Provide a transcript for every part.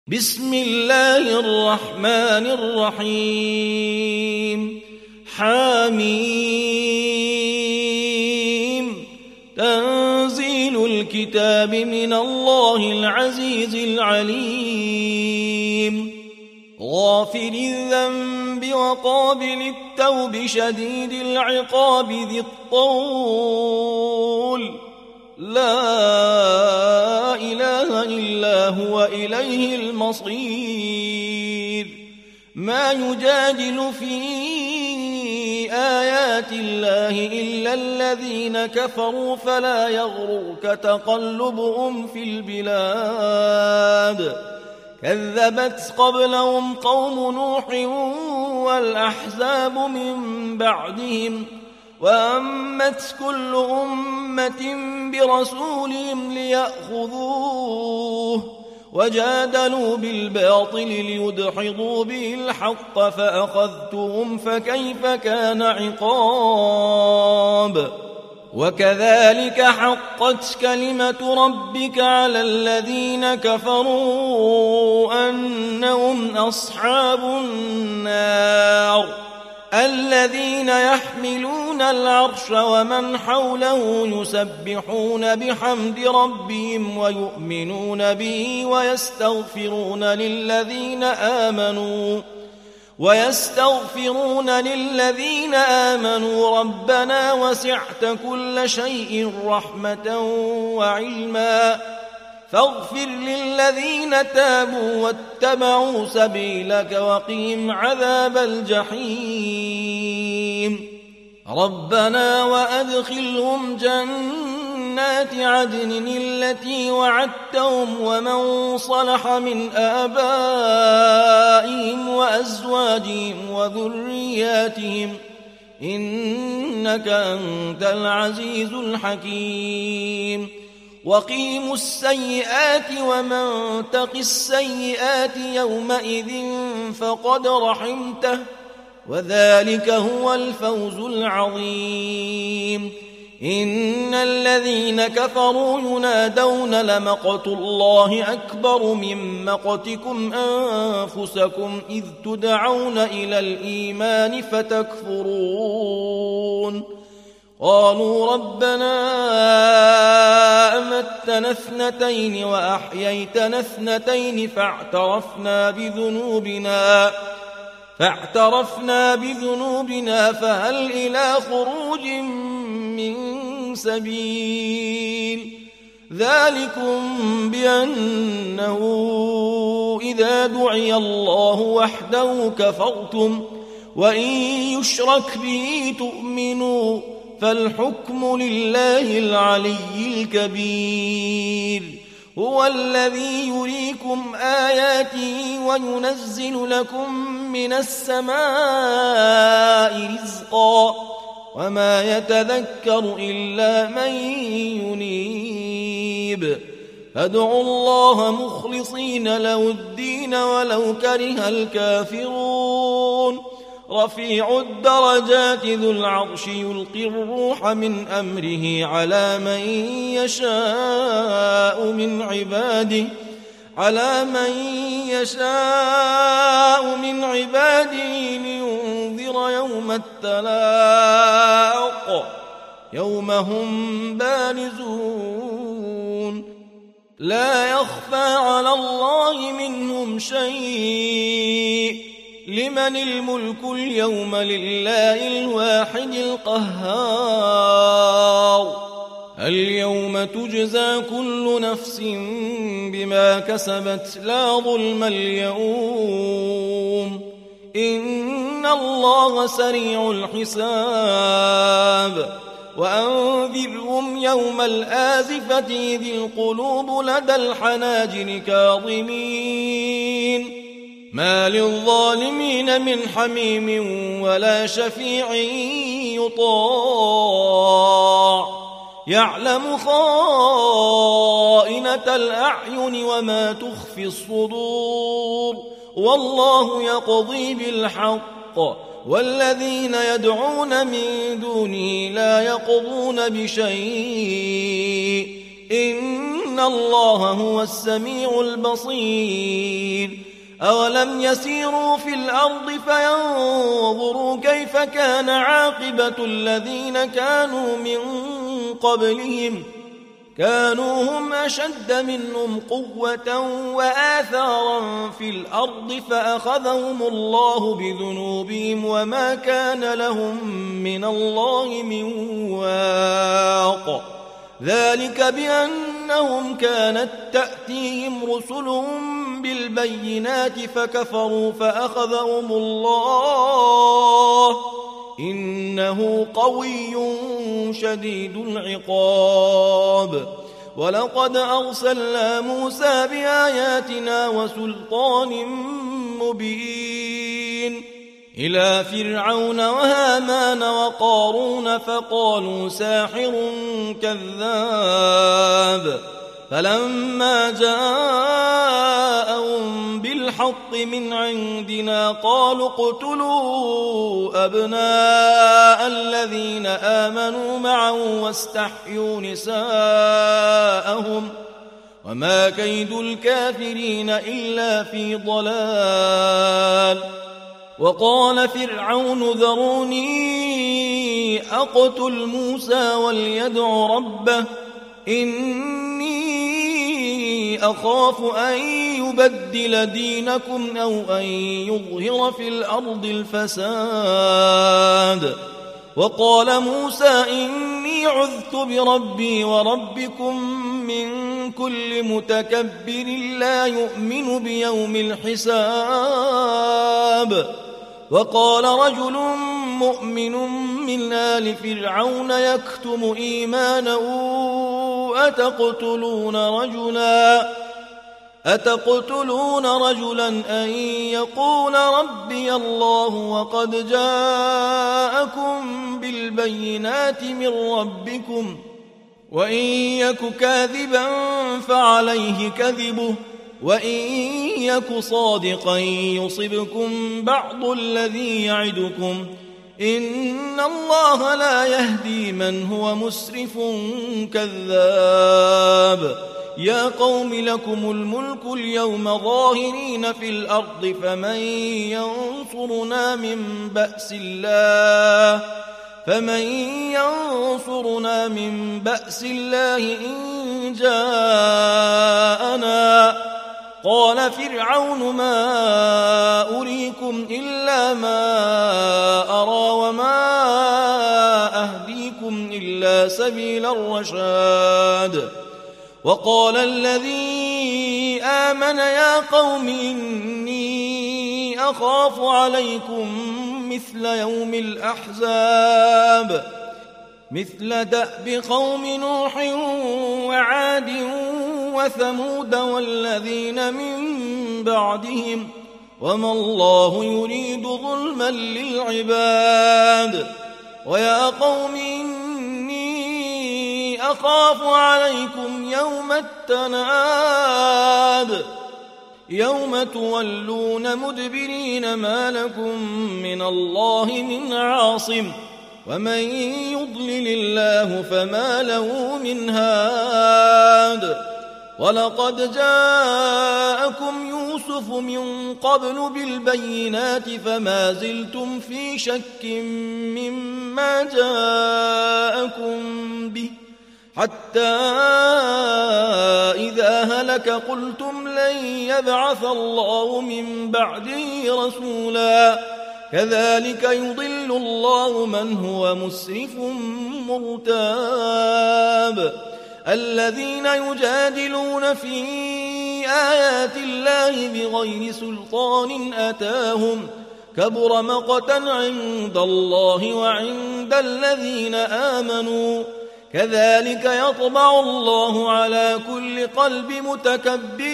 بسم الله الرحمن الرحيم حميم تنزيل الكتاب من الله العزيز العليم غافر الذنب وقابل التوب شديد العقاب ذي الطول لا إله إلا هو إليه المصير ما يجادل في آيات الله إلا الذين كفروا فلا يغرك تقلبهم في البلاد كذبت قبلهم قوم نوح والأحزاب من بعدهم وأمت كل أمة برسولهم ليأخذوه وجادلوا بالباطل ليدحضوا به الحق فأخذتهم فكيف كان عقاب وكذلك حقت كلمة ربك على الذين كفروا أنهم أصحاب النار الذين يحملون العرش ومن حوله يسبحون بحمد ربهم ويؤمنون به ويستغفرون للذين آمنوا ربنا وسعت كل شيء رحمة وعلما فاغفر للذين تابوا واتبعوا سبيلك وقهم عذاب الجحيم ربنا وأدخلهم جنات عدن التي وعدتهم ومن صلح من آبائهم وأزواجهم وذرياتهم إنك أنت العزيز الحكيم وقيموا السيئات ومن تق السيئات يومئذ فقد رحمته وذلك هو الفوز العظيم إن الذين كفروا ينادون لمقت الله أكبر من مقتكم أنفسكم إذ تدعون إلى الإيمان فتكفرون قالوا ربنا أمتنا اثنتين وأحييتنا اثنتين فاعترفنا بذنوبنا فهل إلى خروج من سبيل ذلكم بأنه إذا دعي الله وحده كفرتم وإن يشرك به تؤمنوا فالحكم لله العلي الكبير هو الذي يريكم آياته وينزل لكم من السماء رزقا وما يتذكر إلا من ينيب فادعوا الله مخلصين له الدين ولو كره الكافرون رفيع الدرجات ذو العرش يلقي الروح من أمره على من يشاء من عباده لينذر يوم التلاق يوم هم بارزون لا يخفى على الله منهم شيء لمن الملك اليوم لله الواحد القهار اليوم تجزى كل نفس بما كسبت لا ظلم اليوم إن الله سريع الحساب وأنذرهم يوم الآزفة إذ القلوب لدى الحناجر كاظمين ما للظالمين من حميم ولا شفيع يطاع يعلم خائنة الأعين وما تخفي الصدور والله يقضي بالحق والذين يدعون من دونه لا يقضون بشيء إن إن الله هو السميع البصير أولم يسيروا في الأرض فينظروا كيف كان عاقبة الذين كانوا من قبلهم كانوا هم أشد منهم قوة وآثارا في الأرض فأخذهم الله بذنوبهم وما كان لهم من الله من واق ذلك بأنهم كانت تأتيهم رسلهم بالبينات فكفروا فأخذهم الله إنه قوي شديد العقاب ولقد أرسلنا موسى بآياتنا وسلطان مبين إلى فرعون وهامان وقارون فقالوا ساحر كذاب فلما جاءهم بالحق من عندنا قالوا اقتلوا أبناء الذين آمنوا معه واستحيوا نساءهم وما كيد الكافرين إلا في ضلال وقال فرعون ذروني أقتل موسى وليدع ربه إني أخاف أن يبدل دينكم أو أن يظهر في الأرض الفساد وقال موسى إني عذت بربي وربكم من كل متكبر لا يؤمن بيوم الحساب وقال رجل مؤمن من آل فرعون يكتم إيمانه أتقتلون رجلا أن يقول ربي الله وقد جاءكم بالبينات من ربكم وإن يك كاذبا فعليه كذبه وإن يك صادقا يصبكم بعض الذي يعدكم إن الله لا يهدي من هو مسرف كذاب يا قوم لكم الملك اليوم ظاهرين في الأرض فمن ينصرنا من بأس الله إن جاءنا قال فرعون ما أريكم إلا ما أرى وما أهديكم إلا سبيل الرشاد وقال الذي آمن يا قوم إني أخاف عليكم مثل يوم الأحزاب مثل دأب قوم نوح وعاد وثمود والذين من بعدهم وما الله يريد ظلما للعباد ويا قوم إني أخاف عليكم يوم التناد يوم تولون مدبرين ما لكم من الله من عاصم ومن يضلل الله فما له من هاد ولقد جاءكم يوسف من قبل بالبينات فما زلتم في شك مما جاءكم به حتى إذا هلك قلتم لن يبعث الله من بعده رسولا كذلك يضل الله من هو مسرف مرتاب الذين يجادلون في آيات الله بغير سلطان أتاهم كبر مقتا عند الله وعند الذين آمنوا كذلك يطبع الله على كل قلب متكبر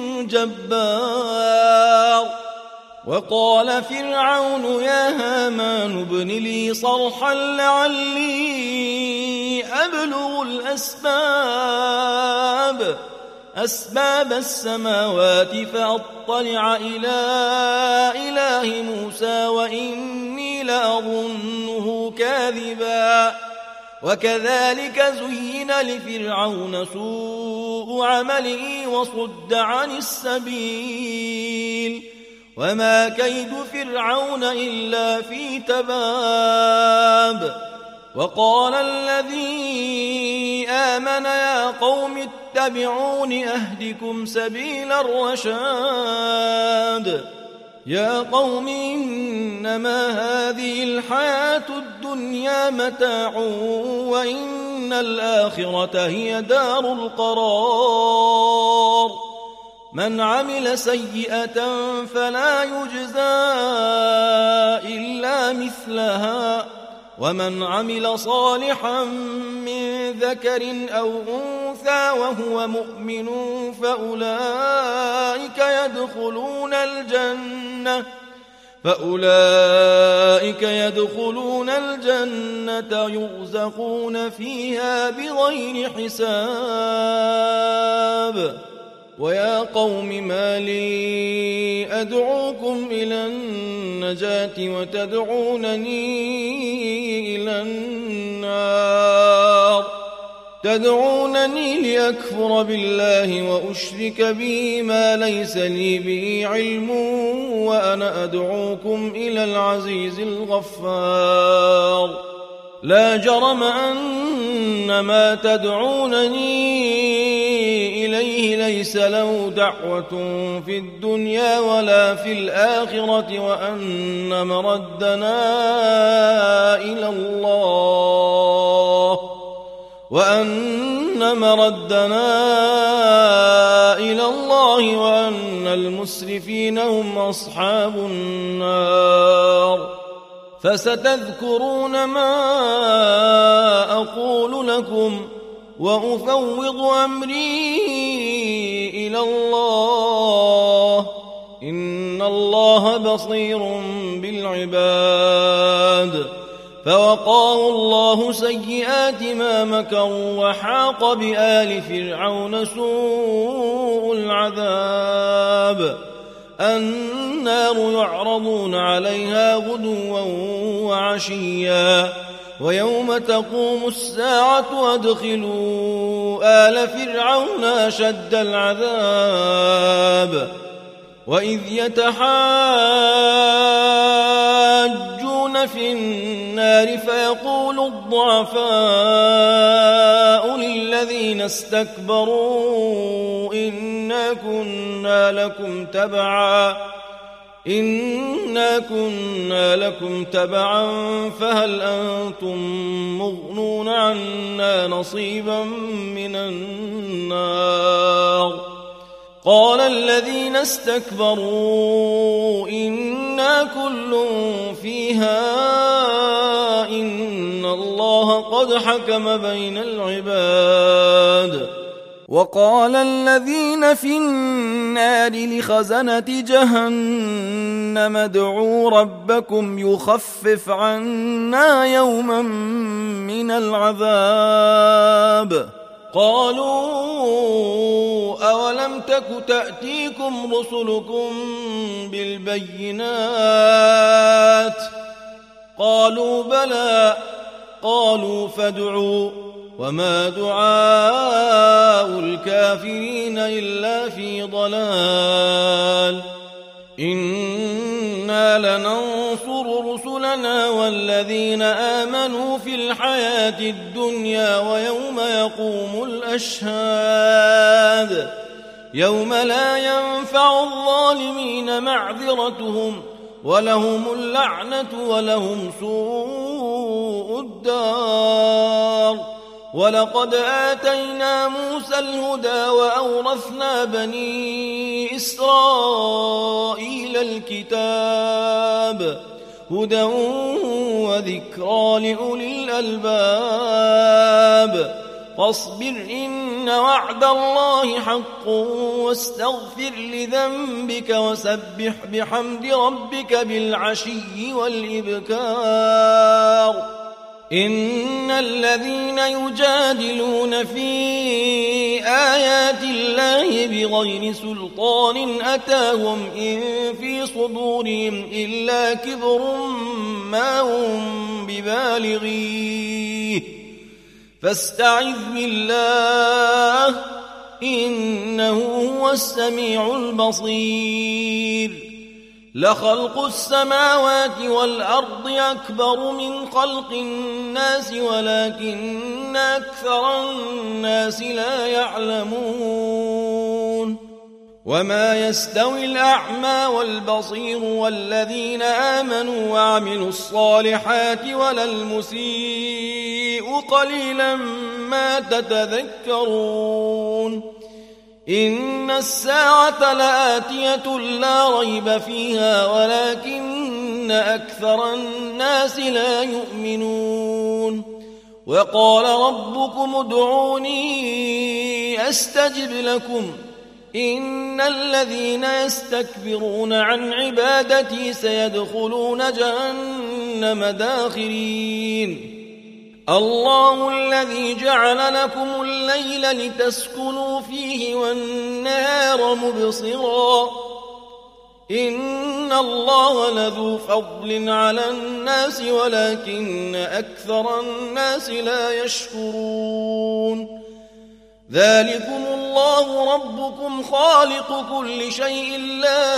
جبار وقال فرعون يا هامان ابن لي صرحا لعلي أبلغ أسباب السماوات فأطلع إلى إله موسى وإني لأظنه كاذبا وكذلك زين لفرعون سوء عمله وصد عن السبيل وما كيد فرعون إلا في تباب وقال الذي آمن يا قوم اتبعون أهدكم سبيل الرشاد يا قوم إنما هذه الحياة الدنيا متاع وإن الآخرة هي دار القرار من عمل سيئة فلا يجزى إلا مثلها ومن عمل صالحا من ذكر أو أنثى وهو مؤمن فأولئك يدخلون الجنة يرزقون فيها بغير حساب ويا قوم ما لي أدعوكم إلى النجاة وتدعونني إلى النار تدعونني لأكفر بالله وأشرك به ما ليس لي به علم وأنا أدعوكم إلى العزيز الغفار لا جرم أن ما تدعونني إليه ليس له دعوة في الدنيا ولا في الآخرة وأن مردنا إلى الله وأن المسرفين هم أصحاب النار فستذكرون ما أقول لكم وأفوض أمري إلى الله إن الله بصير بالعباد فوقاه الله سيئات ما مكروا وحاق بآل فرعون سوء العذاب النار يعرضون عليها غدوا وعشيا ويوم تقوم الساعة أدخلوا آل فرعون أشد العذاب وإذ يتحاجون في النار فيقول الضعفاء للذين استكبروا إنا كنا لكم تبعا فهل أنتم مغنون عنا نصيبا من النار قال الذين استكبروا إنا كل فيها إن الله قد حكم بين العباد وقال الذين في النار لخزنة جهنم ادعوا ربكم يخفف عنا يوما من العذاب قالوا أولم تك تأتيكم رسلكم بالبينات قالوا بلى قالوا فادعوا وما دعاء الكافرين إلا في ضلال إنا لننصر رسلنا والذين آمنوا في الحياة الدنيا ويوم يقوم الأشهاد يوم لا ينفع الظالمين معذرتهم ولهم اللعنة ولهم سوء الدار ولقد آتينا موسى الهدى وأورثنا بني إسرائيل الكتاب هدى وذكرى لأولي الألباب فاصبر إن وعد الله حق واستغفر لذنبك وسبح بحمد ربك بالعشي والإبكار إن الذين يجادلون في آيات الله بغير سلطان أتاهم إن في صدورهم إلا كبر ما هم ببالغيه فاستعذ بالله إنه هو السميع البصير لخلق السماوات والأرض أكبر من خلق الناس ولكن أكثر الناس لا يعلمون وما يستوي الأعمى والبصير والذين آمنوا وعملوا الصالحات ولا المسيء قليلا ما تتذكرون إن الساعة لآتية لا ريب فيها ولكن أكثر الناس لا يؤمنون وقال ربكم ادعوني أستجب لكم إن الذين يستكبرون عن عبادتي سيدخلون جهنم داخرين الله الذي جعل لكم الليل لتسكنوا فيه والنهار مبصرا إن الله لذو فضل على الناس ولكن أكثر الناس لا يشكرون ذلكم الله ربكم خالق كل شيء لا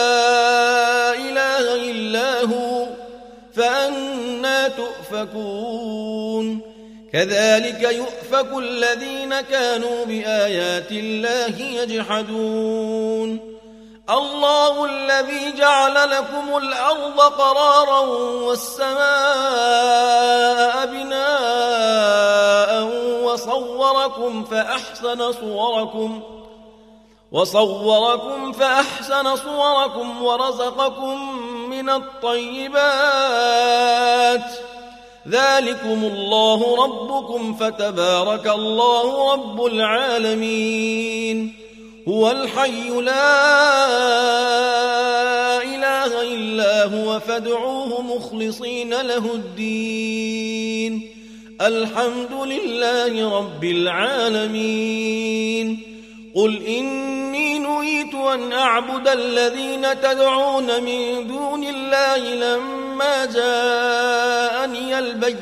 إله إلا هو فأنى تؤفكون كذلك يؤفك الذين كانوا بآيات الله يجحدون الله الذي جعل لكم الأرض قرارا والسماء بناء وصوركم فأحسن صوركم ورزقكم من الطيبات ذلكم الله ربكم فتبارك الله رب العالمين هو الحي لا إله إلا هو فادعوه مخلصين له الدين الحمد لله رب العالمين قل إني نهيت أن أعبد الذين تدعون من دون الله لما جاءني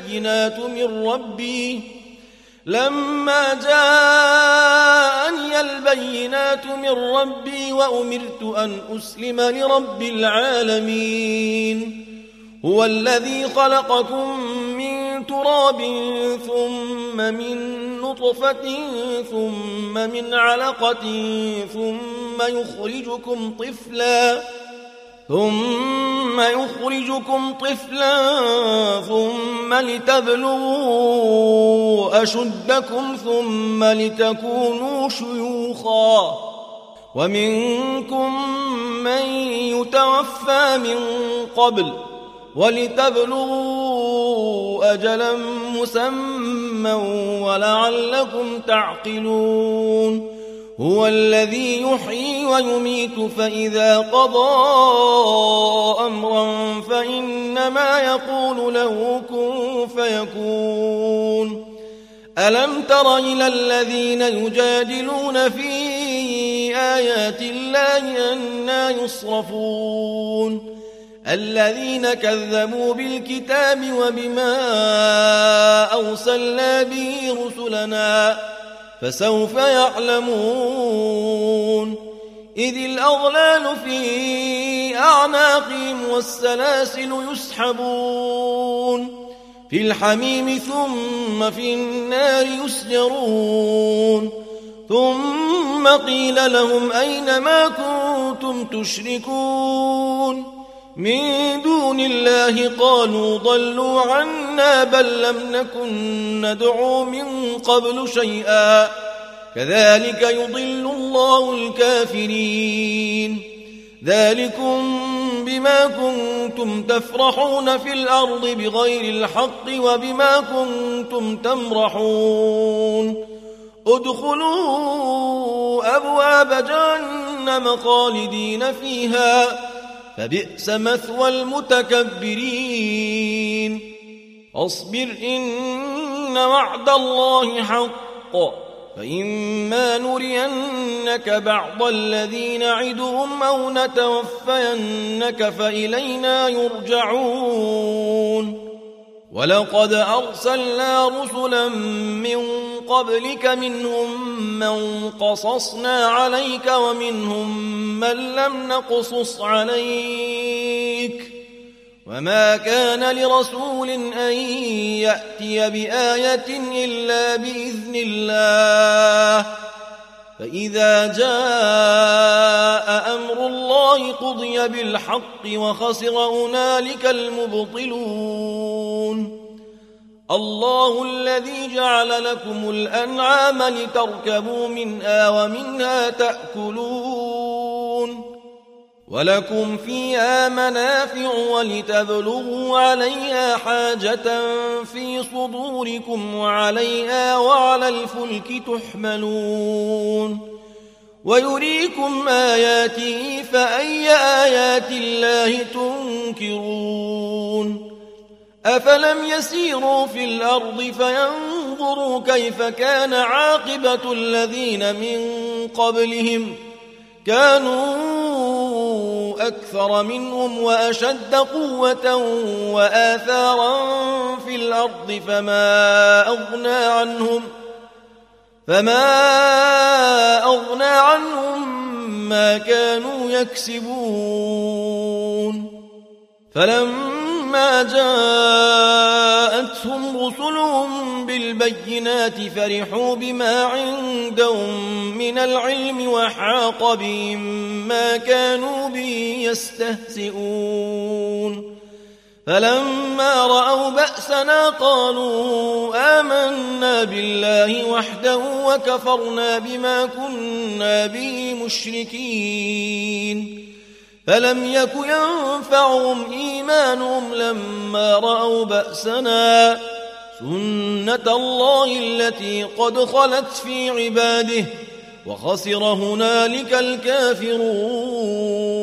البينات من ربي وأمرت أن أسلم لرب العالمين هو الذي خلقكم من تراب ثم من نطفة ثم من علقة ثم يخرجكم طفلا ثم لتبلغوا أشدكم ثم لتكونوا شيوخا ومنكم من يتوفى من قبل ولتبلغوا أجلا مسمى ولعلكم تعقلون هو الذي يحيي ويميت فإذا قضى أمرا فإنما يقول له كن فيكون ألم تر إلى الذين يجادلون في آيات الله أنى يصرفون الذين كذبوا بالكتاب وبما أرسلنا به رسلنا فسوف يعلمون إذ الأغلال في أعناقهم والسلاسل يسحبون في الحميم ثم في النار يسجرون ثم قيل لهم أين ما كنتم تشركون من دون الله قالوا ضلوا عنا بل لم نكن ندعو من قبل شيئا كذلك يضل الله الكافرين ذلكم بما كنتم تفرحون في الأرض بغير الحق وبما كنتم تمرحون ادخلوا أبواب جهنم خالدين فيها فبئس مثوى المتكبرين اصبر إن وعد الله حق فإما نرينك بعض الذي نعدهم أو نتوفينك فإلينا يرجعون ولقد أرسلنا رسلا من قبلك منهم من قصصنا عليك ومنهم من لم نقصص عليك وما كان لرسول أن يأتي بآية إلا بإذن الله فإذا جاء أمر الله قضي بالحق وخسر هنالك المبطلون الله الذي جعل لكم الأنعام لتركبوا منها ومنها تأكلون ولكم فيها منافع ولتبلغوا عليها حاجة في صدوركم وعليها وعلى الفلك تحملون ويريكم آياته فأي آيات الله تنكرون أفلم يسيروا في الأرض فينظروا كيف كان عاقبة الذين من قبلهم كانوا أكثر منهم وأشد قوة وآثارا في الأرض فما أغنى عنهم ما كانوا يكسبون فلما جاءتهم رسلهم بالبينات فرحوا بما عندهم من العلم وحاق بهم ما كانوا به يستهزئون فلما رأوا بأسنا قالوا آمنا بالله وحده وكفرنا بما كنا به مشركين فلم يك ينفعهم إيمانهم لما رأوا بأسنا سنة الله التي قد خلت في عباده وخسر هنالك الكافرون